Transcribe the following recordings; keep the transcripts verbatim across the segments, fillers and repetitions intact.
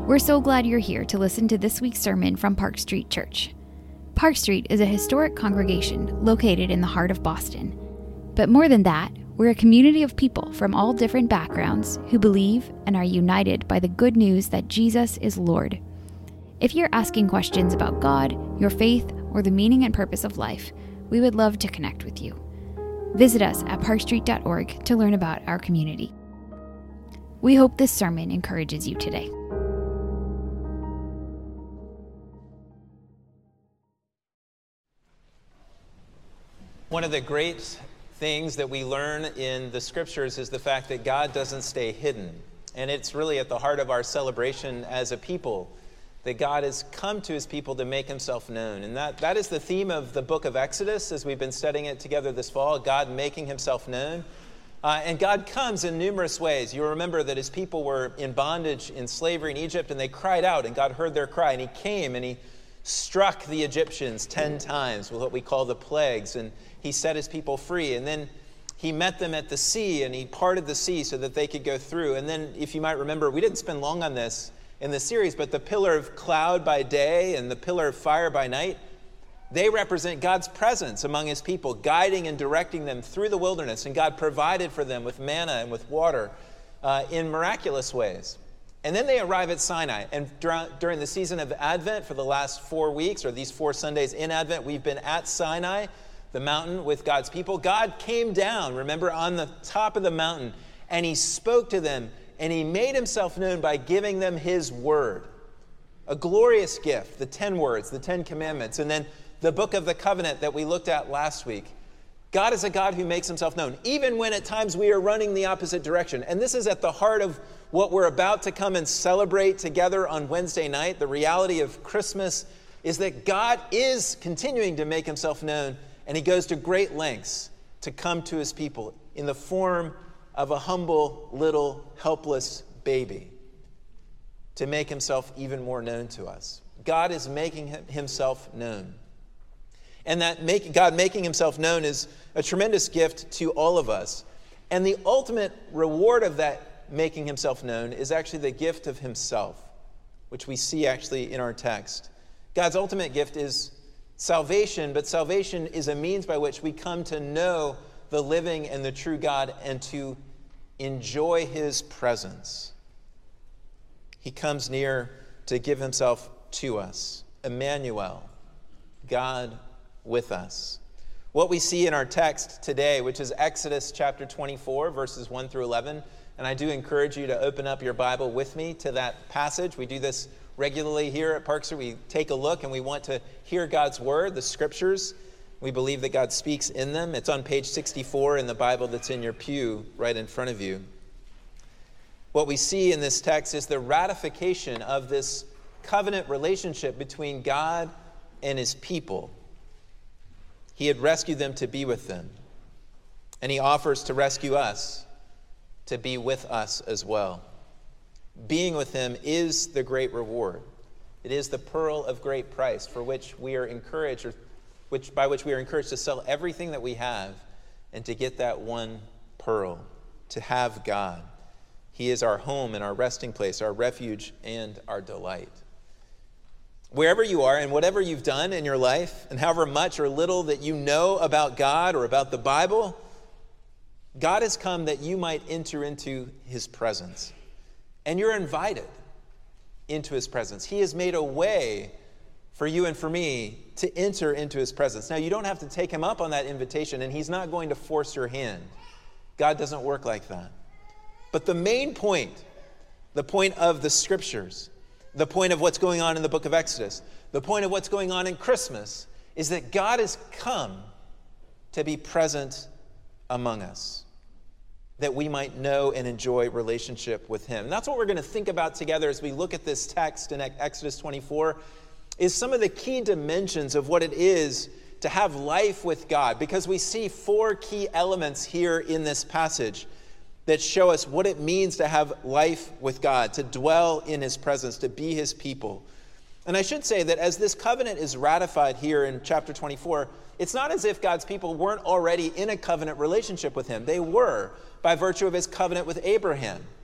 We're so glad you're here to listen to this week's sermon from Park Street Church. Park Street is a historic congregation located in the heart of Boston. But more than that, we're a community of people from all different backgrounds who believe and are united by the good news that Jesus is Lord. If you're asking questions about God, your faith, or the meaning and purpose of life, we would love to connect with you. Visit us at park street dot org to learn about our community. We hope this sermon encourages you today. One of the great things that we learn in the scriptures is the fact that God doesn't stay hidden. And it's really at the heart of our celebration as a people, that God has come to his people to make himself known. And that, that is the theme of the book of Exodus as we've been studying it together this fall, God making himself known. Uh, and God comes in numerous ways. You remember that his people were in bondage, in slavery in Egypt, and they cried out, and God heard their cry, and he came and he struck the Egyptians ten times with what we call the plagues, and he set his people free. And then he met them at the sea, and he parted the sea so that they could go through. And then, if you might remember, we didn't spend long on this in the series, but the pillar of cloud by day and the pillar of fire by night, they represent God's presence among his people, guiding and directing them through the wilderness. And God provided for them with manna and with water uh, in miraculous ways. And then they arrive at Sinai. And dur- during the season of Advent, for the last four weeks, or these four Sundays in Advent, we've been at Sinai, the mountain with God's people. God came down, remember, on the top of the mountain, and he spoke to them, and he made himself known by giving them his word. A glorious gift, the ten words, the Ten Commandments, and then the book of the covenant that we looked at last week. God is a God who makes himself known, even when at times we are running the opposite direction. And this is at the heart of what we're about to come and celebrate together on Wednesday night. The reality of Christmas is that God is continuing to make himself known, and he goes to great lengths to come to his people in the form of a humble, little, helpless baby, to make himself even more known to us. God is making himself known. And that make, God making himself known is a tremendous gift to all of us. And the ultimate reward of that making himself known is actually the gift of himself, which we see actually in our text. God's ultimate gift is salvation, but salvation is a means by which we come to know the living and the true God and to enjoy his presence. He comes near to give himself to us. Emmanuel, God with us. What we see in our text today, which is Exodus chapter twenty-four, verses one through eleven, and I do encourage you to open up your Bible with me to that passage. We do this regularly here at Park Street. We take a look and we want to hear God's word, the scriptures. We believe that God speaks in them. It's on page sixty-four in the Bible that's in your pew right in front of you. What we see in this text is the ratification of this covenant relationship between God and his people. He had rescued them to be with them, and he offers to rescue us to be with us as well. Being with him is the great reward. It is the pearl of great price for which we are encouraged, or which by which we are encouraged to sell everything that we have and to get that one pearl, to have God. He is our home and our resting place, our refuge and our delight. Wherever you are and whatever you've done in your life, and however much or little that you know about God or about the Bible, God has come that you might enter into his presence. And you're invited into his presence. He has made a way for you and for me to enter into his presence. Now, you don't have to take him up on that invitation, and he's not going to force your hand. God doesn't work like that. But the main point, the point of the scriptures, the point of what's going on in the book of Exodus, the point of what's going on in Christmas, is that God has come to be present among us, that we might know and enjoy relationship with him. And that's what we're going to think about together as we look at this text in Exodus twenty-four, is some of the key dimensions of what it is to have life with God, because we see four key elements here in this passage that show us what it means to have life with God, to dwell in his presence, to be his people. And I should say that as this covenant is ratified here in chapter twenty-four, it's not as if God's people weren't already in a covenant relationship with him. They were, by virtue of his covenant with Abraham.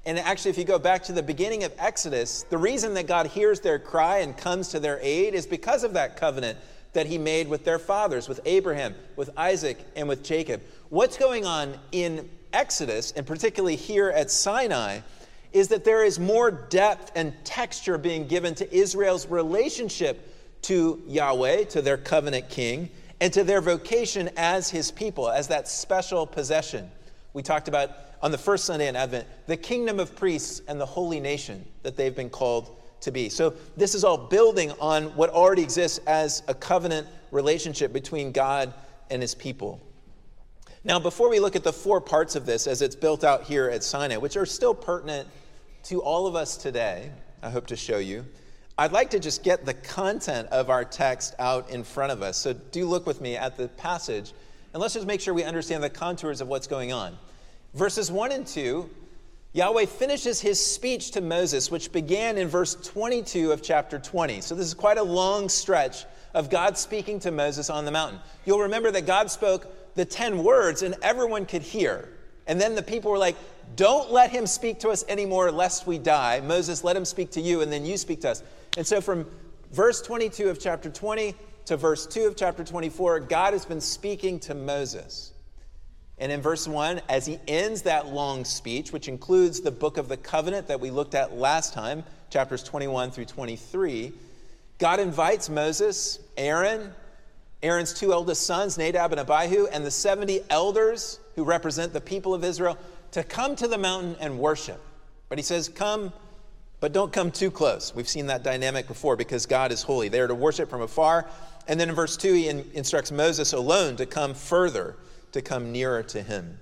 And actually, if you go back to the beginning of Exodus, the reason that God hears their cry and comes to their aid is because of that covenant that he made with their fathers, with Abraham, with Isaac, and with Jacob. What's going on in Exodus, and particularly here at Sinai, is that there is more depth and texture being given to Israel's relationship to Yahweh, to their covenant king, and to their vocation as his people, as that special possession. We talked about on the first Sunday in Advent, the kingdom of priests and the holy nation that they've been called to be. So this is all building on what already exists as a covenant relationship between God and his people. Now, before we look at the four parts of this as it's built out here at Sinai, which are still pertinent to all of us today, I hope to show you, I'd like to just get the content of our text out in front of us. So do look with me at the passage, and let's just make sure we understand the contours of what's going on. Verses one and two, Yahweh finishes his speech to Moses, which began in verse twenty-two of chapter twenty. So this is quite a long stretch of God speaking to Moses on the mountain. You'll remember that God spoke the ten words and everyone could hear. And then the people were like, don't let him speak to us anymore lest we die. Moses, let him speak to you and then you speak to us. And so from verse twenty-two of chapter twenty to verse two of chapter twenty-four, God has been speaking to Moses. And in verse one, as he ends that long speech, which includes the book of the covenant that we looked at last time, chapters twenty-one through twenty-three, God invites Moses, Aaron, Aaron's two eldest sons, Nadab and Abihu, and the seventy elders who represent the people of Israel to come to the mountain and worship. But he says, come, but don't come too close. We've seen that dynamic before because God is holy. They are to worship from afar. And then in verse two, he in- instructs Moses alone to come further, to come nearer to him.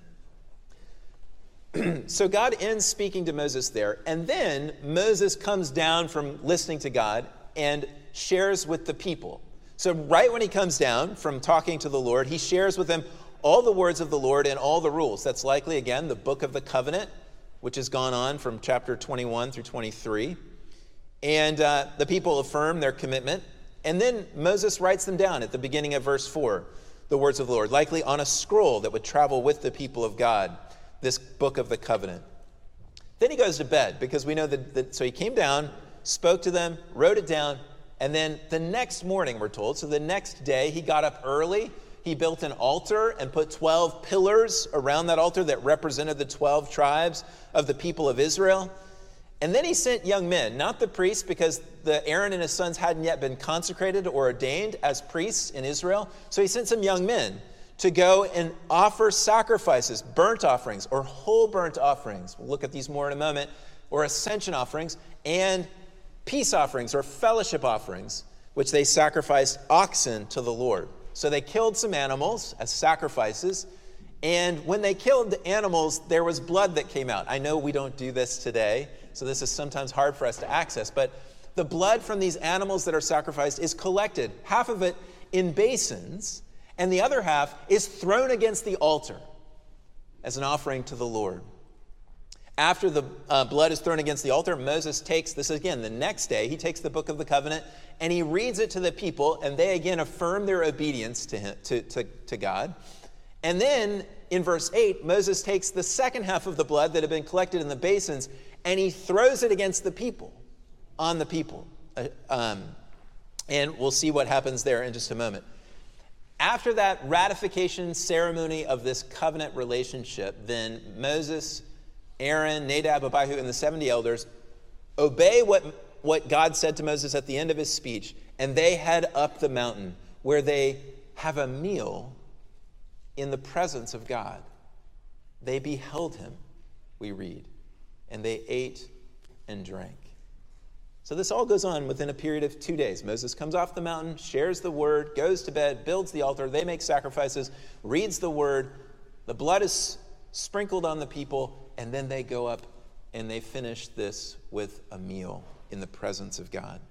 So God ends speaking to Moses there, and then Moses comes down from listening to God and shares with the people. So right when he comes down from talking to the Lord, he shares with them all the words of the Lord and all the rules. That's likely, again, the book of the covenant, which has gone on from chapter twenty-one through twenty-three. And uh, the people affirm their commitment. And then Moses writes them down at the beginning of verse four. The words of the Lord, likely on a scroll that would travel with the people of God, this book of the covenant. Then he goes to bed because we know that, that, so he came down, spoke to them, wrote it down, and then the next morning, we're told, so the next day he got up early, he built an altar and put twelve pillars around that altar that represented the twelve tribes of the people of Israel. And then he sent young men, not the priests, because the Aaron and his sons hadn't yet been consecrated or ordained as priests in Israel. So he sent some young men to go and offer sacrifices, burnt offerings or whole burnt offerings. We'll look at these more in a moment, or ascension offerings, and peace offerings or fellowship offerings, which they sacrificed oxen to the Lord. So they killed some animals as sacrifices. And when they killed the animals, there was blood that came out. I know we don't do this today, so this is sometimes hard for us to access, but the blood from these animals that are sacrificed is collected, half of it in basins, and the other half is thrown against the altar as an offering to the Lord. After the uh, blood is thrown against the altar, Moses takes, this again, the next day, he takes the book of the covenant and he reads it to the people, and they again affirm their obedience to him, to, to, to God. And then in verse eight, Moses takes the second half of the blood that had been collected in the basins and he throws it against the people, on the people. Uh, um, and we'll see what happens there in just a moment. After that ratification ceremony of this covenant relationship, then Moses, Aaron, Nadab, Abihu, and the seventy elders obey what, what God said to Moses at the end of his speech, and they head up the mountain where they have a meal in the presence of God. They beheld him, we read, and they ate and drank. So this all goes on within a period of two days. Moses comes off the mountain, shares the word, goes to bed, builds the altar, they make sacrifices, reads the word, the blood is sprinkled on the people, and then they go up and they finish this with a meal in the presence of God.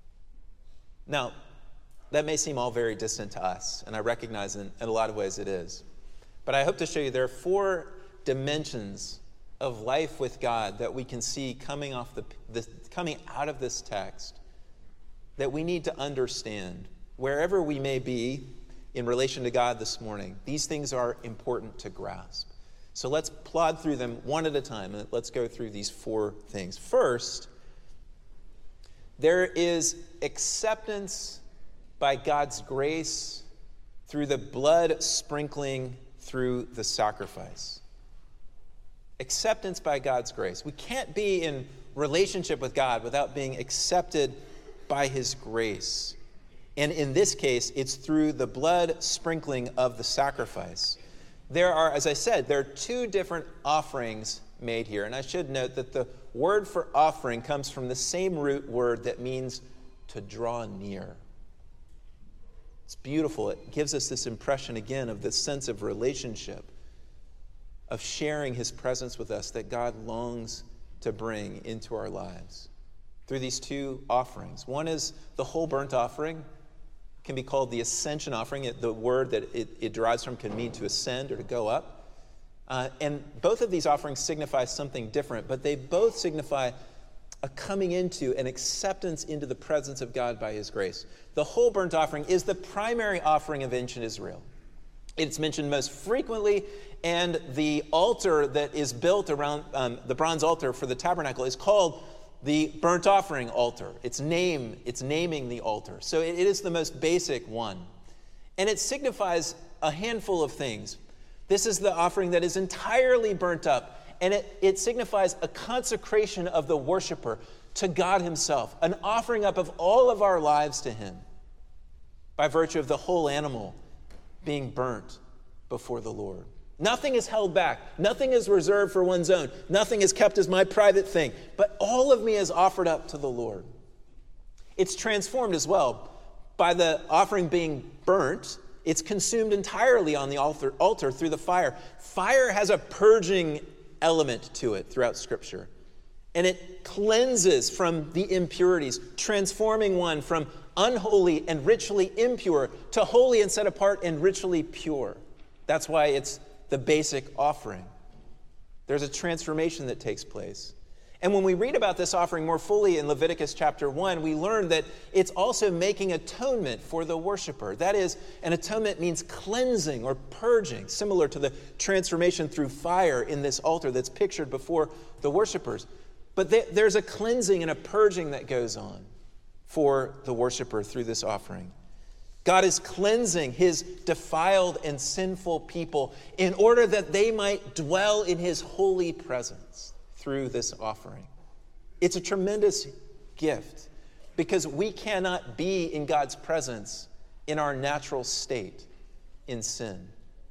Now, that may seem all very distant to us, and I recognize in, in a lot of ways it is. But I hope to show you there are four dimensions of life with God that we can see coming off the, the coming out of this text that we need to understand. Wherever we may be in relation to God this morning, these things are important to grasp. So let's plod through them one at a time, and let's go through these four things. First, there is acceptance by God's grace through the blood sprinkling through the sacrifice. Acceptance by God's grace. We can't be in relationship with God without being accepted by his grace. And in this case, it's through the blood sprinkling of the sacrifice. There are, as I said, there are two different offerings made here. And I should note that the word for offering comes from the same root word that means to draw near. It's beautiful. It gives us this impression again of this sense of relationship, of sharing his presence with us that God longs to bring into our lives through these two offerings. One is the whole burnt offering. It can be called the ascension offering. It, the word that it, it derives from can mean to ascend or to go up. Uh, and both of these offerings signify something different, but they both signify a coming into, an acceptance into the presence of God by his grace. The whole burnt offering is the primary offering of ancient Israel. It's mentioned most frequently, and the altar that is built around um, the bronze altar for the tabernacle is called the burnt offering altar. It's name, it's naming the altar. So it, it is the most basic one. And it signifies a handful of things. This is the offering that is entirely burnt up. And it, it signifies a consecration of the worshiper to God himself, an offering up of all of our lives to him by virtue of the whole animal being burnt before the Lord. Nothing is held back. Nothing is reserved for one's own. Nothing is kept as my private thing. But all of me is offered up to the Lord. It's transformed as well. By the offering being burnt, it's consumed entirely on the altar, altar through the fire. Fire has a purging element to it throughout Scripture. And it cleanses from the impurities, transforming one from unholy and ritually impure to holy and set apart and ritually pure. That's why it's the basic offering. There's a transformation that takes place. And when we read about this offering more fully in Leviticus chapter one, we learn that it's also making atonement for the worshiper. That is, an atonement means cleansing or purging, similar to the transformation through fire in this altar that's pictured before the worshipers. But there's a cleansing and a purging that goes on for the worshiper through this offering. God is cleansing his defiled and sinful people in order that they might dwell in his holy presence through this offering. It's a tremendous gift because we cannot be in God's presence in our natural state in sin.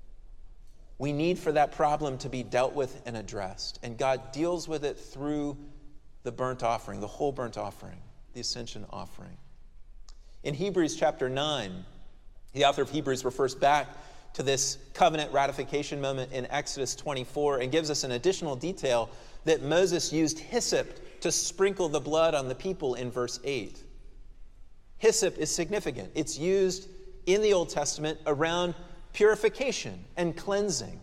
We need for that problem to be dealt with and addressed. And God deals with it through the burnt offering, the whole burnt offering, the ascension offering. In Hebrews chapter nine, the author of Hebrews refers back to this covenant ratification moment in Exodus twenty-four and gives us an additional detail that Moses used hyssop to sprinkle the blood on the people in verse eight. Hyssop is significant. It's used in the Old Testament around purification and cleansing.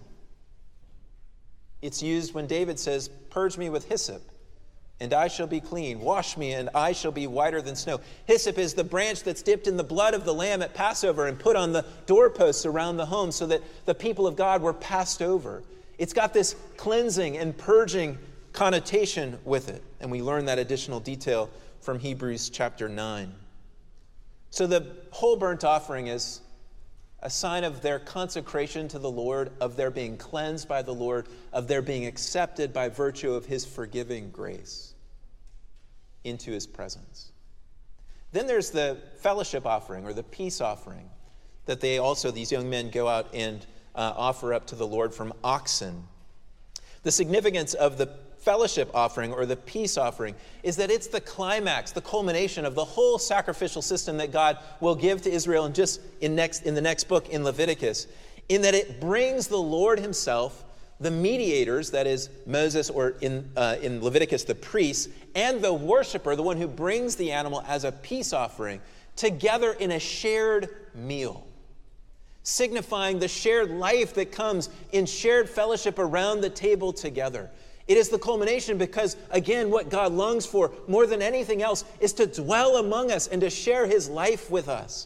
It's used when David says, "Purge me with hyssop, and I shall be clean. Wash me, and I shall be whiter than snow." Hyssop is the branch that's dipped in the blood of the lamb at Passover and put on the doorposts around the home so that the people of God were passed over. It's got this cleansing and purging connotation with it. And we learn that additional detail from Hebrews chapter nine. So the whole burnt offering is a sign of their consecration to the Lord, of their being cleansed by the Lord, of their being accepted by virtue of his forgiving grace into his presence. Then there's the fellowship offering or the peace offering that they also, these young men, go out and uh, offer up to the Lord from oxen. The significance of the fellowship offering or the peace offering is that it's the climax, the culmination of the whole sacrificial system that God will give to Israel in just in next in the next book in Leviticus, in that it brings the Lord himself, the mediators, that is Moses, or in uh, in Leviticus the priests, and the worshiper, the one who brings the animal as a peace offering, together in a shared meal, signifying the shared life that comes in shared fellowship around the table together. It is the culmination because, again, what God longs for more than anything else is to dwell among us and to share his life with us.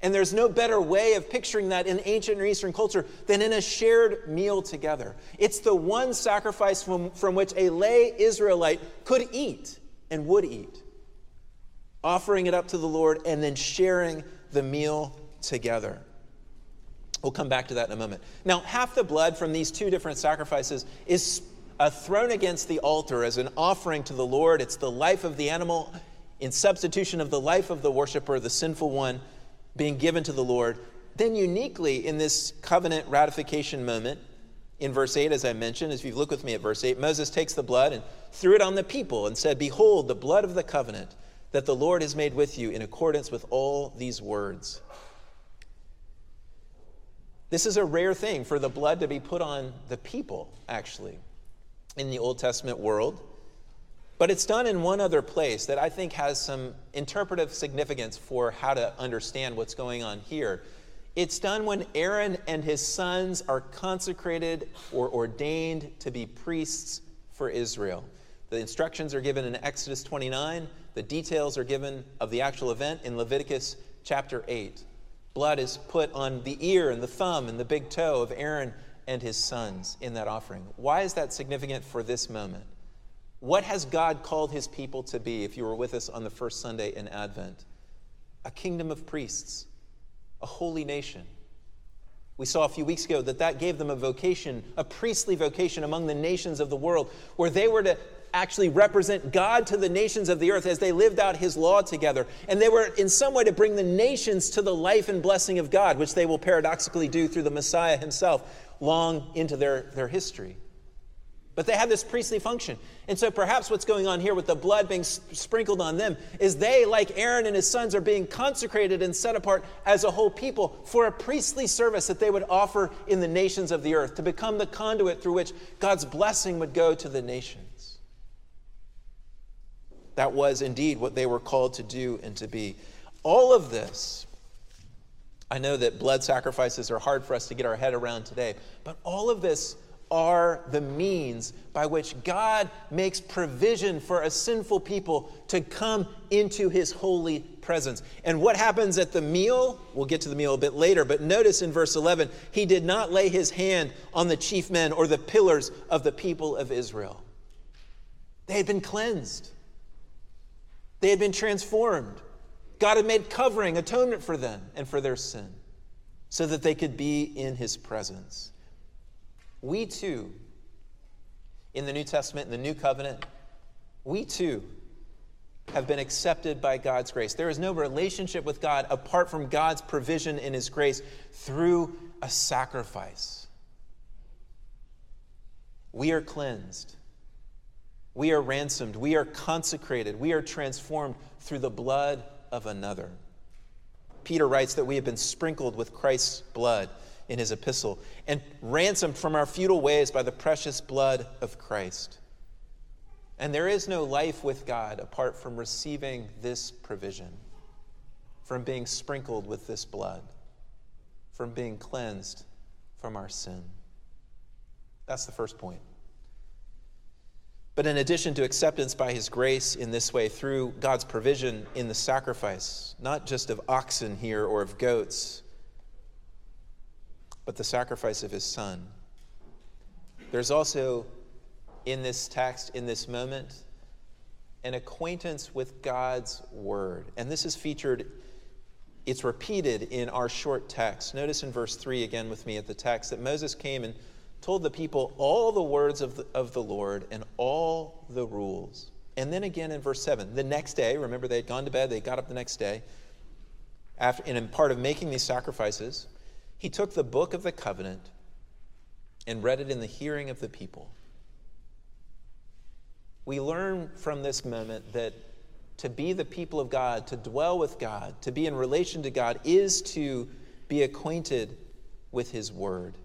And there's no better way of picturing that in ancient Near Eastern culture than in a shared meal together. It's the one sacrifice from, from which a lay Israelite could eat and would eat, offering it up to the Lord and then sharing the meal together. We'll come back to that in a moment. Now, half the blood from these two different sacrifices is uh, thrown against the altar as an offering to the Lord. It's the life of the animal in substitution of the life of the worshiper, the sinful one, being given to the Lord. Then uniquely in this covenant ratification moment, in verse eight, as I mentioned, as you look with me at verse eight, Moses takes the blood and threw it on the people and said, "Behold, the blood of the covenant that the Lord has made with you in accordance with all these words." This is a rare thing for the blood to be put on the people, actually, in the Old Testament world. But it's done in one other place that I think has some interpretive significance for how to understand what's going on here. It's done when Aaron and his sons are consecrated or ordained to be priests for Israel. The instructions are given in Exodus twenty-nine. The details are given of the actual event in Leviticus chapter eight. Blood is put on the ear and the thumb and the big toe of Aaron and his sons in that offering. Why is that significant for this moment? What has God called his people to be, if you were with us on the first Sunday in Advent? A kingdom of priests, a holy nation. We saw a few weeks ago that that gave them a vocation, a priestly vocation among the nations of the world, where they were to actually represent God to the nations of the earth as they lived out his law together. And they were in some way to bring the nations to the life and blessing of God, which they will paradoxically do through the Messiah himself long into their, their history. But they have this priestly function. And so perhaps what's going on here with the blood being sprinkled on them is they, like Aaron and his sons, are being consecrated and set apart as a whole people for a priestly service that they would offer in the nations of the earth, to become the conduit through which God's blessing would go to the nations. That was indeed what they were called to do and to be. All of this, I know that blood sacrifices are hard for us to get our head around today, but all of this are the means by which God makes provision for a sinful people to come into his holy presence. And what happens at the meal? We'll get to the meal a bit later, but notice in verse eleven, he did not lay his hand on the chief men or the pillars of the people of Israel. They had been cleansed. They had been transformed. God had made covering, atonement for them and for their sin, so that they could be in his presence. We too, in the New Testament, in the New Covenant, we too have been accepted by God's grace. There is no relationship with God apart from God's provision in his grace through a sacrifice. We are cleansed. We are ransomed. We are consecrated. We are transformed through the blood of another. Peter writes that we have been sprinkled with Christ's blood in his epistle, and ransomed from our futile ways by the precious blood of Christ. And there is no life with God apart from receiving this provision, from being sprinkled with this blood, from being cleansed from our sin. That's the first point. But in addition to acceptance by his grace in this way through God's provision in the sacrifice, not just of oxen here or of goats, but the sacrifice of his son, there's also in this text, in this moment, an acquaintance with God's word. And this is featured, it's repeated in our short text. Notice in verse three again with me at the text that Moses came and told the people all the words of the, of the Lord and all the rules. And then again in verse seven, the next day, remember they had gone to bed, they got up the next day, after, and in part of making these sacrifices, he took the book of the covenant and read it in the hearing of the people. We learn from this moment that to be the people of God, to dwell with God, to be in relation to God, is to be acquainted with his word.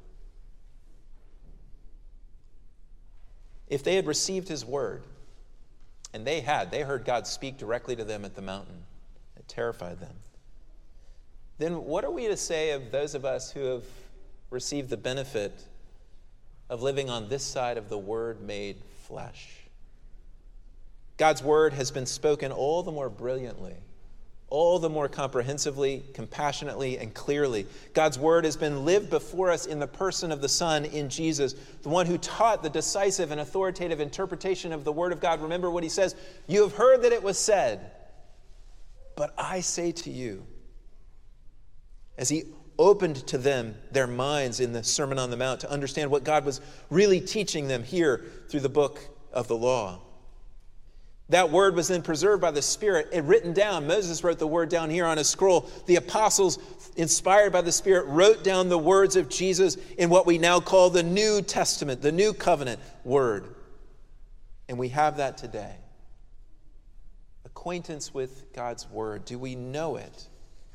If they had received his word, and they had, they heard God speak directly to them at the mountain, it terrified them. Then what are we to say of those of us who have received the benefit of living on this side of the Word made flesh? God's word has been spoken all the more brilliantly all the more comprehensively, compassionately, and clearly. God's word has been lived before us in the person of the Son, in Jesus, the one who taught the decisive and authoritative interpretation of the word of God. Remember what he says, "You have heard that it was said, but I say to you," as he opened to them their minds in the Sermon on the Mount to understand what God was really teaching them here through the book of the law. That word was then preserved by the Spirit and written down. Moses wrote the word down here on a scroll. The apostles, inspired by the Spirit, wrote down the words of Jesus in what we now call the New Testament, the New Covenant word. And we have that today. Acquaintance with God's word. Do we know it?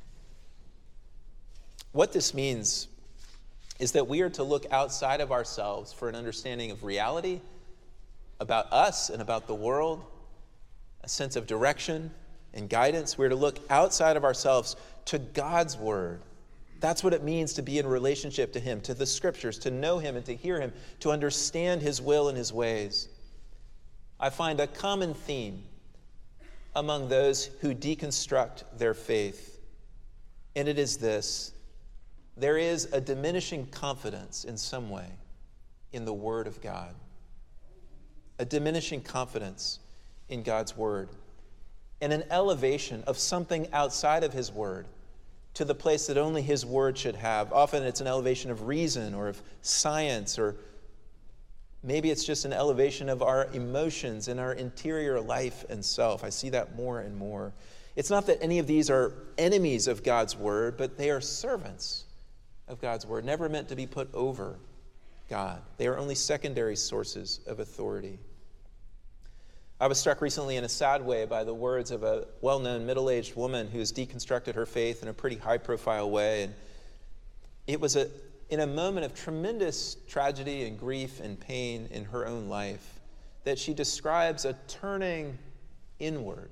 What this means is that we are to look outside of ourselves for an understanding of reality, about us and about the world, a sense of direction and guidance. We're to look outside of ourselves to God's word. That's what it means to be in relationship to him, to the scriptures, to know him and to hear him, to understand his will and his ways. I find a common theme among those who deconstruct their faith, and it is this: there is a diminishing confidence in some way in the word of God. A diminishing confidence in God's word, and an elevation of something outside of his word to the place that only his word should have. Often it's an elevation of reason or of science, or maybe it's just an elevation of our emotions and our interior life and self. I see that more and more. It's not that any of these are enemies of God's word, but they are servants of God's word, never meant to be put over God. They are only secondary sources of authority. I was struck recently in a sad way by the words of a well-known middle-aged woman who has deconstructed her faith in a pretty high-profile way. And it was a, in a moment of tremendous tragedy and grief and pain in her own life that she describes a turning inward.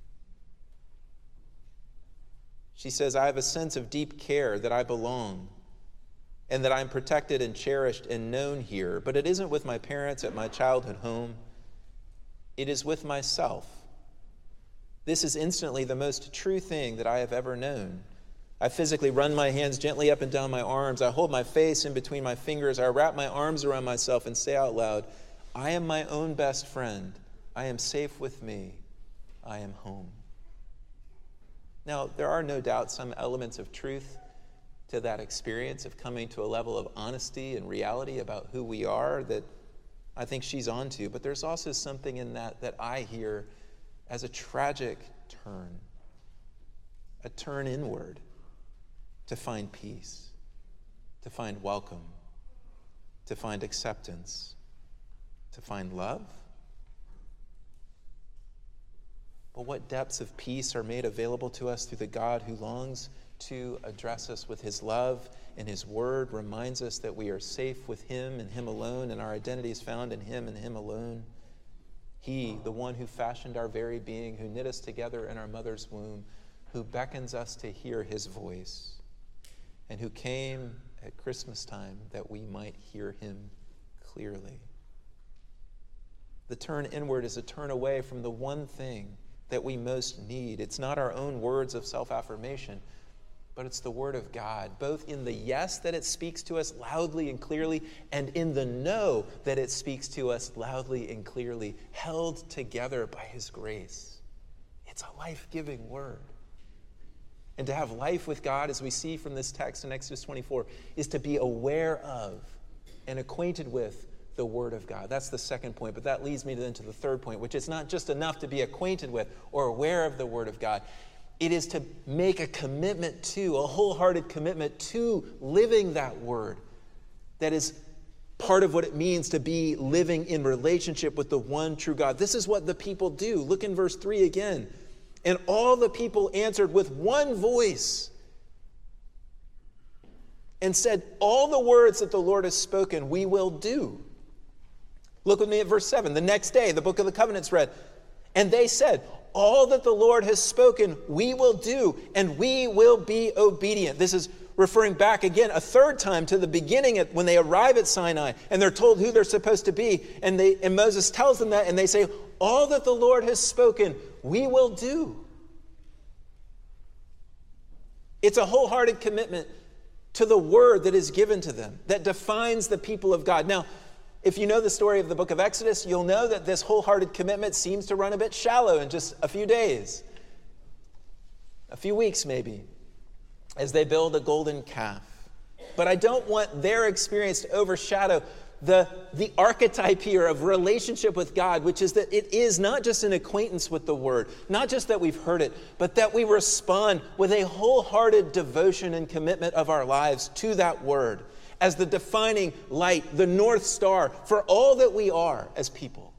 She says, "I have a sense of deep care that I belong and that I'm protected and cherished and known here, but it isn't with my parents at my childhood home. It is with myself. This is instantly the most true thing that I have ever known. I physically run my hands gently up and down my arms. I hold my face in between my fingers. I wrap my arms around myself and say out loud, I am my own best friend. I am safe with me. I am home." Now, there are no doubt some elements of truth to that experience of coming to a level of honesty and reality about who we are that I think she's onto, but there's also something in that that I hear as a tragic turn, a turn inward to find peace, to find welcome, to find acceptance, to find love. But what depths of peace are made available to us through the God who longs to address us with his love, and his word reminds us that we are safe with him and him alone, and our identity is found in him and him alone. He, the one who fashioned our very being, who knit us together in our mother's womb, who beckons us to hear his voice, and who came at Christmas time that we might hear him clearly. The turn inward is a turn away from the one thing that we most need. It's not our own words of self-affirmation, but it's the word of God, both in the yes that it speaks to us loudly and clearly, and in the no that it speaks to us loudly and clearly, held together by his grace. It's a life-giving word. And to have life with God, as we see from this text in Exodus twenty-four, is to be aware of and acquainted with the word of God. That's the second point, but that leads me then to the third point, which is not just enough to be acquainted with or aware of the word of God. It is to make a commitment to, a wholehearted commitment to living that word. That is part of what it means to be living in relationship with the one true God. This is what the people do. Look in verse three again. And all the people answered with one voice and said, all the words that the Lord has spoken, we will do. Look with me at verse seven. The next day, the book of the covenant's read. And they said, all that the Lord has spoken, we will do, and we will be obedient. This is referring back again a third time to the beginning at, when they arrive at Sinai, and they're told who they're supposed to be. And, they, and Moses tells them that, and they say, all that the Lord has spoken, we will do. It's a wholehearted commitment to the word that is given to them, that defines the people of God. Now, if you know the story of the book of Exodus, you'll know that this wholehearted commitment seems to run a bit shallow in just a few days, a few weeks maybe, as they build a golden calf. But I don't want their experience to overshadow the, the archetype here of relationship with God, which is that it is not just an acquaintance with the word, not just that we've heard it, but that we respond with a wholehearted devotion and commitment of our lives to that word as the defining light, the North Star for all that we are as people.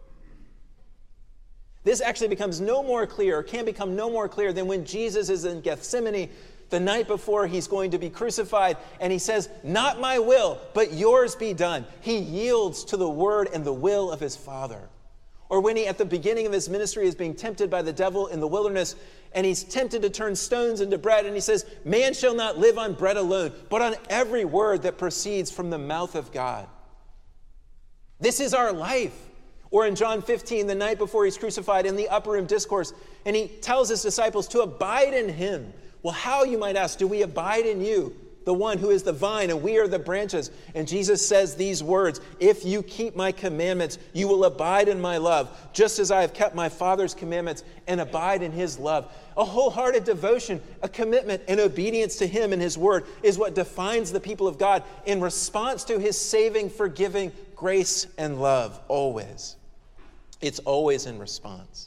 This actually becomes no more clear, or can become no more clear than when Jesus is in Gethsemane the night before he's going to be crucified, and he says, "Not my will, but yours be done." He yields to the word and the will of his Father. Or when he, at the beginning of his ministry, is being tempted by the devil in the wilderness, and he's tempted to turn stones into bread, and he says, "Man shall not live on bread alone, but on every word that proceeds from the mouth of God." This is our life. Or in John fifteen, the night before he's crucified, in the upper room discourse, and he tells his disciples to abide in him. Well, how, you might ask, do we abide in you, the one who is the vine, and we are the branches? And Jesus says these words, "If you keep my commandments, you will abide in my love, just as I have kept my Father's commandments and abide in his love." A wholehearted devotion, a commitment, and obedience to him and his word is what defines the people of God in response to his saving, forgiving grace and love, always. It's always in response.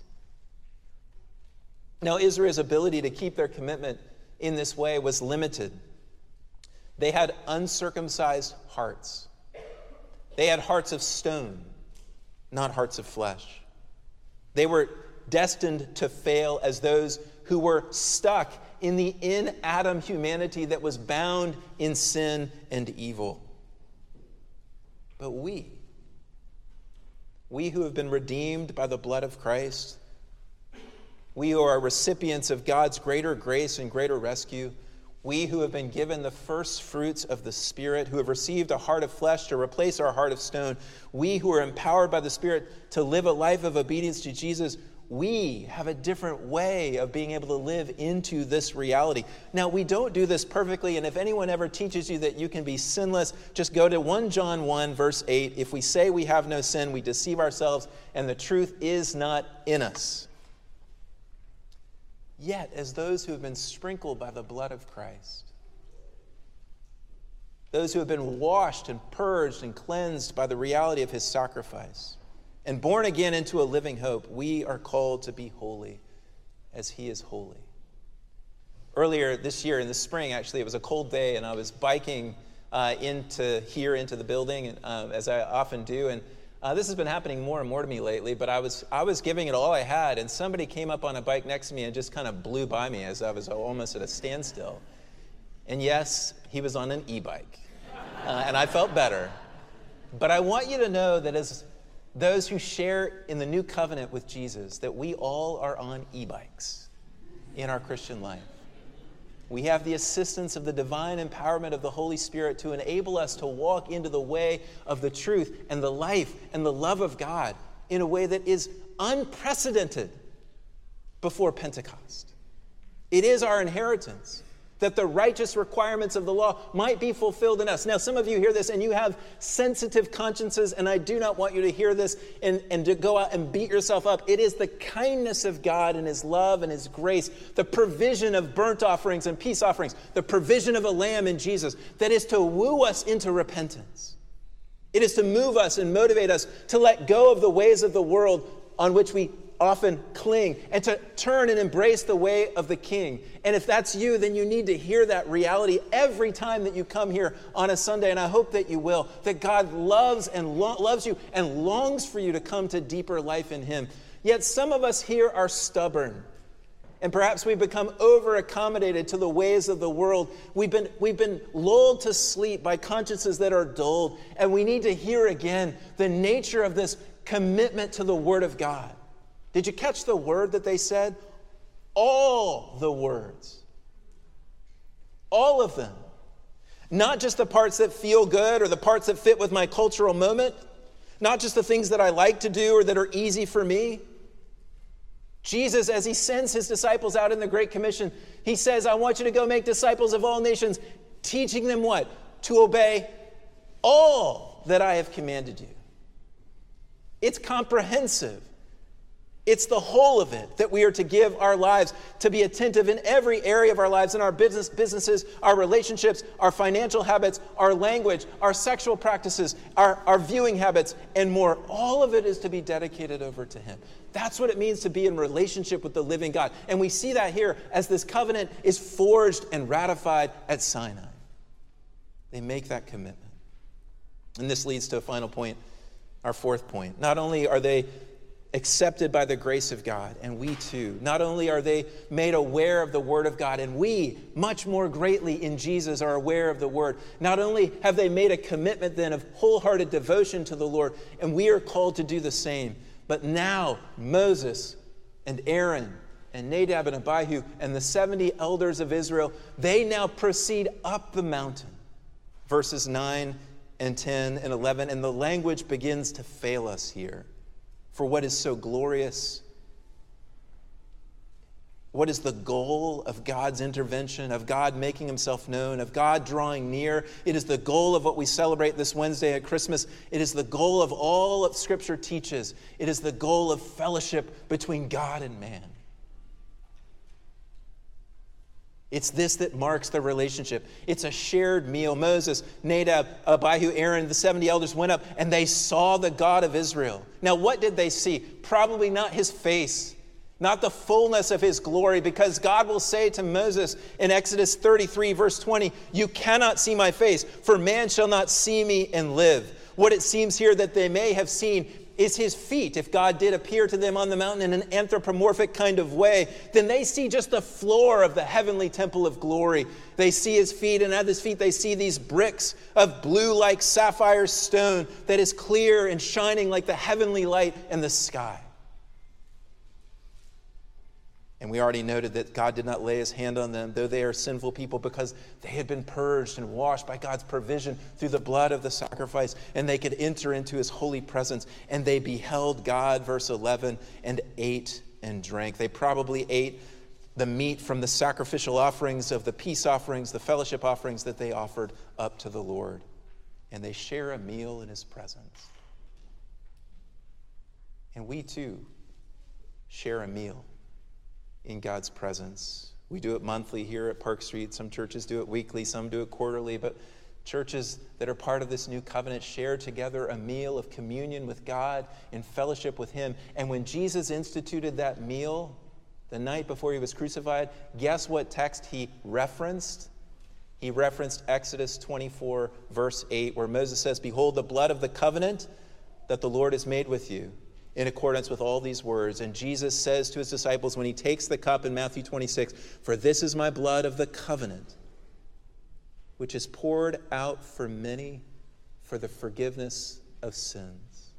Now, Israel's ability to keep their commitment in this way was limited. They had uncircumcised hearts. They had hearts of stone, not hearts of flesh. They were destined to fail as those who were stuck in the in-Adam humanity that was bound in sin and evil. But we, we who have been redeemed by the blood of Christ, we who are recipients of God's greater grace and greater rescue, we who have been given the first fruits of the Spirit, who have received a heart of flesh to replace our heart of stone, we who are empowered by the Spirit to live a life of obedience to Jesus, we have a different way of being able to live into this reality. Now, we don't do this perfectly, and if anyone ever teaches you that you can be sinless, just go to First John one, verse eight. If we say we have no sin, we deceive ourselves, and the truth is not in us. Yet, as those who have been sprinkled by the blood of Christ, those who have been washed and purged and cleansed by the reality of his sacrifice, and born again into a living hope, we are called to be holy as he is holy. Earlier this year, in the spring, actually, it was a cold day, and I was biking uh, into here, into the building, and, uh, as I often do, and Uh, this has been happening more and more to me lately, but I was I was giving it all I had, and somebody came up on a bike next to me and just kind of blew by me as I was almost at a standstill. And yes, he was on an e-bike, uh, and I felt better. But I want you to know that as those who share in the new covenant with Jesus, that we all are on e-bikes in our Christian life. We have the assistance of the divine empowerment of the Holy Spirit to enable us to walk into the way of the truth and the life and the love of God in a way that is unprecedented before Pentecost. It is our inheritance that the righteous requirements of the law might be fulfilled in us. Now, some of you hear this and you have sensitive consciences, and I do not want you to hear this and, and to go out and beat yourself up. It is the kindness of God and his love and his grace, the provision of burnt offerings and peace offerings, the provision of a lamb in Jesus, that is to woo us into repentance. It is to move us and motivate us to let go of the ways of the world on which we often cling, and to turn and embrace the way of the King. And if that's you, then you need to hear that reality every time that you come here on a Sunday, and I hope that you will, that God loves and lo- loves you and longs for you to come to deeper life in him. Yet some of us here are stubborn, and perhaps we've become over-accommodated to the ways of the world. We've been, we've been lulled to sleep by consciences that are dulled, and we need to hear again the nature of this commitment to the Word of God. Did you catch the word that they said? All the words. All of them. Not just the parts that feel good or the parts that fit with my cultural moment. Not just the things that I like to do or that are easy for me. Jesus, as he sends his disciples out in the Great Commission, he says, I want you to go make disciples of all nations, teaching them what? To obey all that I have commanded you. It's comprehensive. It's the whole of it that we are to give our lives, to be attentive in every area of our lives, in our business, businesses, our relationships, our financial habits, our language, our sexual practices, our, our viewing habits, and more. All of it is to be dedicated over to him. That's what it means to be in relationship with the living God. And we see that here as this covenant is forged and ratified at Sinai. They make that commitment. And this leads to a final point, our fourth point. Not only are they accepted by the grace of God, and we too. Not only are they made aware of the Word of God, and we, much more greatly in Jesus, are aware of the Word. Not only have they made a commitment then of wholehearted devotion to the Lord, and we are called to do the same, but now Moses and Aaron and Nadab and Abihu and the seventy elders of Israel, they now proceed up the mountain. Verses nine and ten and eleven, and the language begins to fail us here. For what is so glorious? What is the goal of God's intervention, of God making himself known, of God drawing near? It is the goal of what we celebrate this Wednesday at Christmas. It is the goal of all that Scripture teaches. It is the goal of fellowship between God and man. It's this that marks the relationship. It's a shared meal. Moses, Nadab, Abihu, Aaron, the seventy elders went up and they saw the God of Israel. Now, what did they see? Probably not his face, not the fullness of his glory, because God will say to Moses in Exodus thirty-three, verse twenty, you cannot see my face, for man shall not see me and live. What it seems here that they may have seen is his feet. If God did appear to them on the mountain in an anthropomorphic kind of way, then they see just the floor of the heavenly temple of glory. They see his feet, and at his feet they see these bricks of blue like sapphire stone that is clear and shining like the heavenly light in the sky. And we already noted that God did not lay his hand on them, though they are sinful people, because they had been purged and washed by God's provision through the blood of the sacrifice, and they could enter into his holy presence. And they beheld God, verse eleven, and ate and drank. They probably ate the meat from the sacrificial offerings of the peace offerings, the fellowship offerings that they offered up to the Lord. And they share a meal in his presence. And we too share a meal in God's presence. We do it monthly here at Park Street. Some churches do it weekly, some do it quarterly, but churches that are part of this new covenant share together a meal of communion with God in fellowship with him. And when Jesus instituted that meal the night before he was crucified, guess what text he referenced? He referenced Exodus twenty-four, verse eight, where Moses says, behold, the blood of the covenant that the Lord has made with you, in accordance with all these words. And Jesus says to his disciples when he takes the cup in Matthew twenty-six, for this is my blood of the covenant, which is poured out for many for the forgiveness of sins.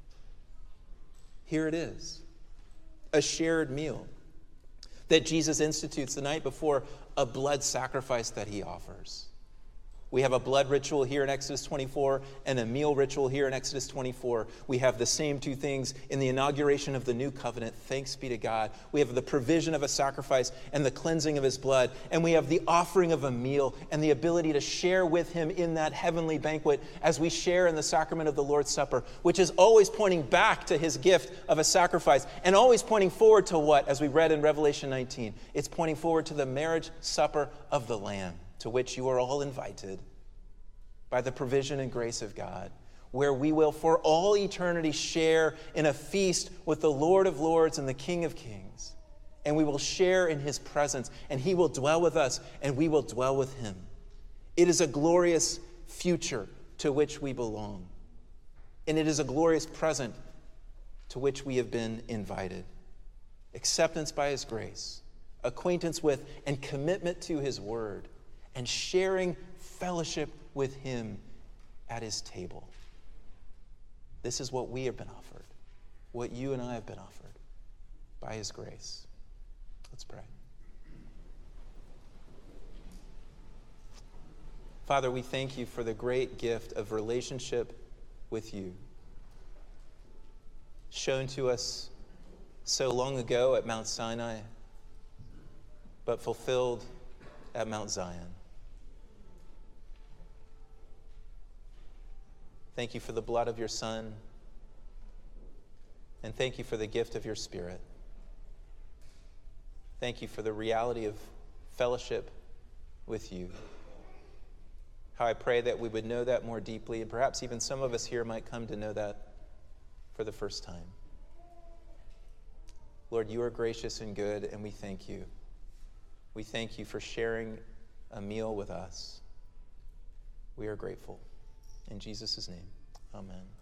Here it is, a shared meal that Jesus institutes the night before a blood sacrifice that he offers. We have a blood ritual here in Exodus twenty-four and a meal ritual here in Exodus twenty-four. We have the same two things in the inauguration of the new covenant. Thanks be to God. We have the provision of a sacrifice and the cleansing of his blood. And we have the offering of a meal and the ability to share with him in that heavenly banquet as we share in the sacrament of the Lord's Supper, which is always pointing back to his gift of a sacrifice and always pointing forward to what? As we read in Revelation nineteen, it's pointing forward to the marriage supper of the Lamb, to which you are all invited by the provision and grace of God, where we will for all eternity share in a feast with the Lord of Lords and the King of Kings. And we will share in his presence, and he will dwell with us, and we will dwell with him. It is a glorious future to which we belong. And it is a glorious present to which we have been invited. Acceptance by his grace, acquaintance with and commitment to his word, and sharing fellowship with him at his table. This is what we have been offered, what you and I have been offered by his grace. Let's pray. Father, we thank you for the great gift of relationship with you, shown to us so long ago at Mount Sinai, but fulfilled at Mount Zion. Thank you for the blood of your Son, and thank you for the gift of your Spirit. Thank you for the reality of fellowship with you. How I pray that we would know that more deeply, and perhaps even some of us here might come to know that for the first time. Lord, you are gracious and good, and we thank you. We thank you for sharing a meal with us. We are grateful. In Jesus' name, amen.